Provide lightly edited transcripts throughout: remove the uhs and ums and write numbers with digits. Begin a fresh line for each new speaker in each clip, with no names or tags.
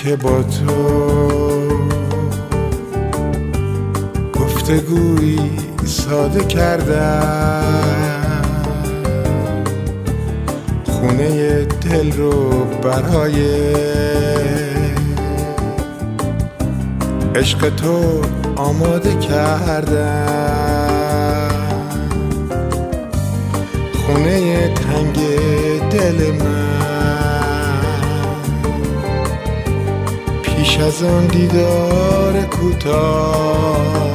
که با تو گفتگویی ساده کردم، خونه دل رو برای عشق تو آماده کردم. خونه تنگ دل من پیش از آن دیدار کوتاه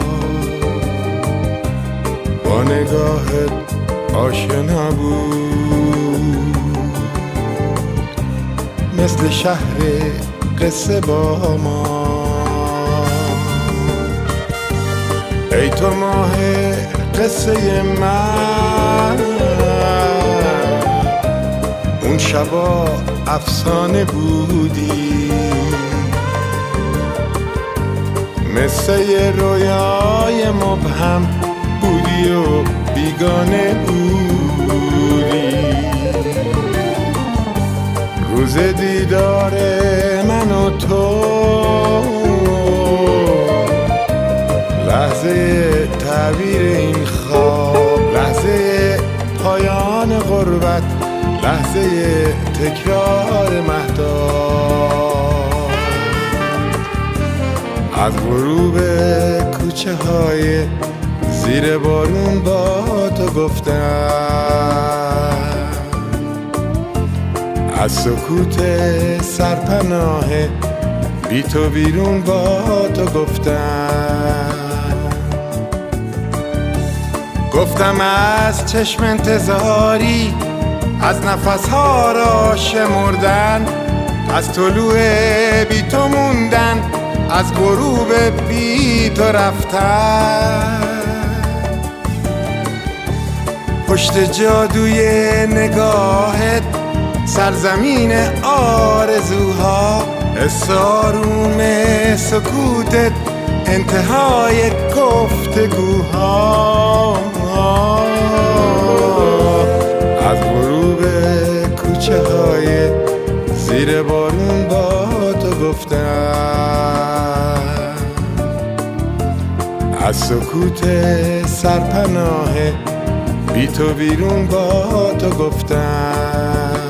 با نگاهت آشنا بود، مثل شهر قصه با ما. ای تو ماه قصه من، اون شبا افسانه بودی، مثل یه رویای مبهم بودی و بیگانه بودی. روز دیدار من و تو، لحظه تعبیر این خواب، لحظه پایان غربت، لحظه تکرار مهتاب. از غروب کوچه های زیر بارون با تو گفتم، از سکوت سرپناه بی تو بیرون با تو گفتم از چشم انتظاری، از نفسها را شمردن، از طلوع بی تو موندن، از غروب بی تو رفتن. پشت جادوی نگاهت سرزمین آرزوها، استاروم سکوتت انتهای گفتگوها. از غروب کوچه های زیر بارون با تو گفتم، از سکوت سرپناه بی تو بیرون با تو گفتم.